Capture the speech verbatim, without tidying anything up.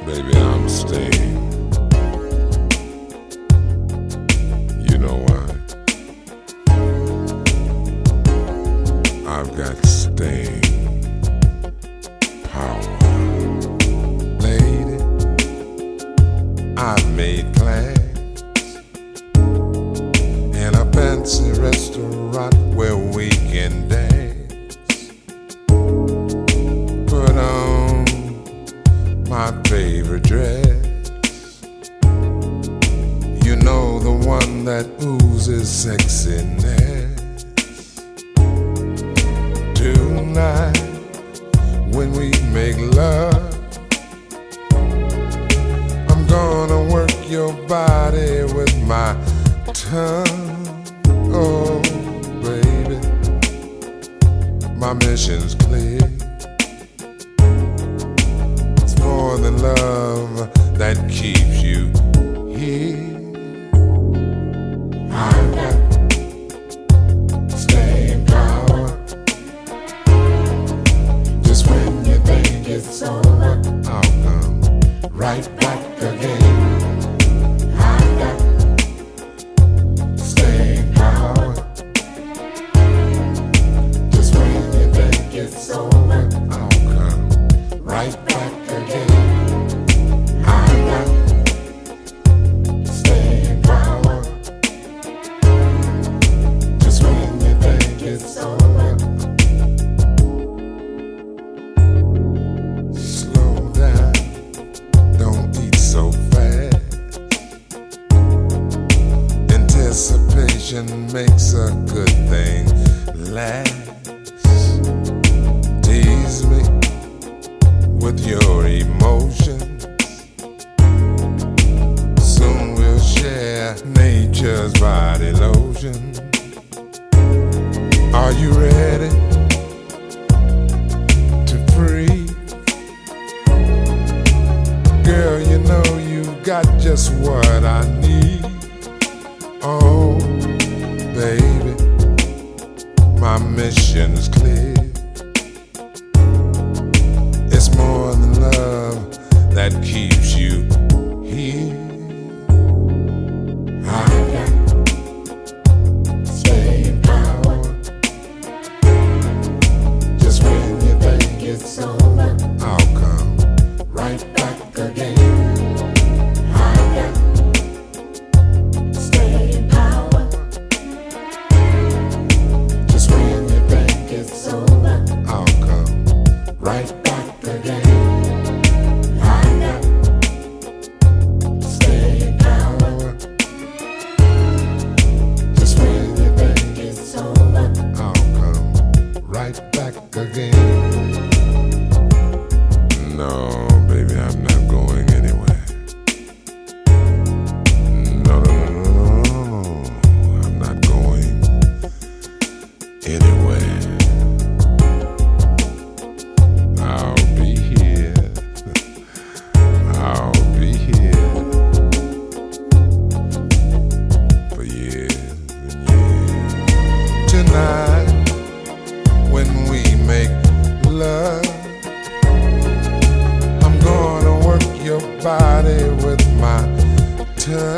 Baby, I'm staying. You know why? I've got staying power. Lady, I've made plans in a fancy restaurant where we can dance. Put on my favorite dress. You know, the one that oozes sexiness. Tonight, when we make love, I'm gonna work your body with my tongue. Oh, baby, my mission's clear. It's more than love that keeps you here. I've got staying power. Just when you think it's over, I'll come right back again. I've got staying power. Just when you think it's over, I'll come right back again. I've got staying power. Just when you think it's over. Slow down, don't eat so fast. Anticipation makes a good thing last. Tease me with your emotions. Soon we'll share nature's body lotion. Are you ready to free? Girl, you know you've got just what I need. Oh, baby, my mission's clear. It's more than love that keeps you here. I've got staying power. Just when you think it's over, I'll come right back again. I've got staying power. Just when you think it's over, I'll come right back again. I've got staying power. Just when you think it's over, I'll come right back again. No, baby, I'm not going anywhere. No, no, no, no, no, no, no. I'm not going anywhere. I'll be here. I'll be here for years and years. Tonight, when we make love, I'm gonna work your body with my tongue.